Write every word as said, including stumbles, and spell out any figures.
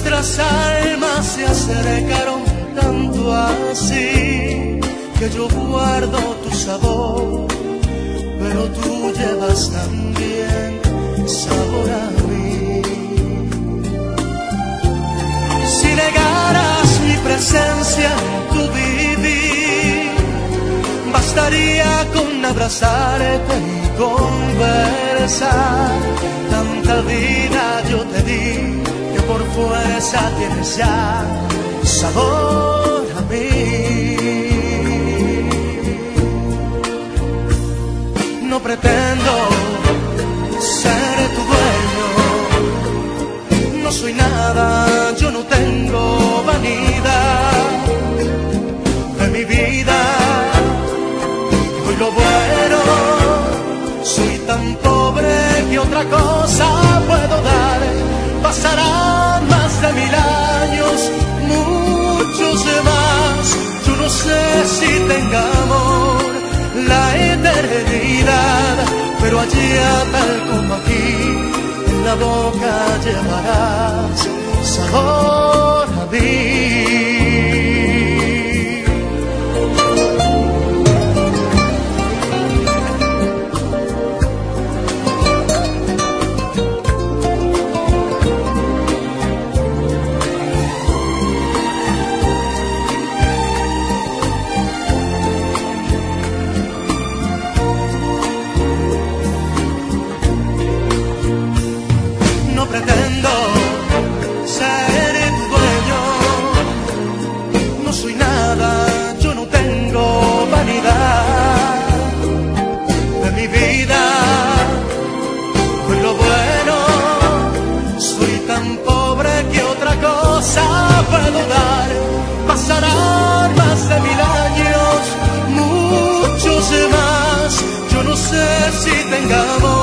Nuestras almas se acercaron tanto así que yo guardo tu sabor, pero tú llevas también sabor a mí. Si negaras mi presencia en tu vivir, bastaría con abrazarte y conversar. Tanta vida yo te di que por fuerza tienes ya sabor a mí. No pretendo ser tu dueño, no soy nada, yo no tengo vanidad de mi vida. Doy lo bueno, soy tan pobre que otra cosa puedo dar. Pasarán más de mil años, muchos más. Yo no sé si tengamos la eternidad, pero allá tal como aquí, en la boca llevarás sabor a mí. No pretendo ser tu dueño, no soy nada, yo no tengo vanidad de mi vida. Con lo bueno, soy tan pobre que otra cosa puedo dar. Pasarán más de mil años, muchos más. Yo no sé si tengamos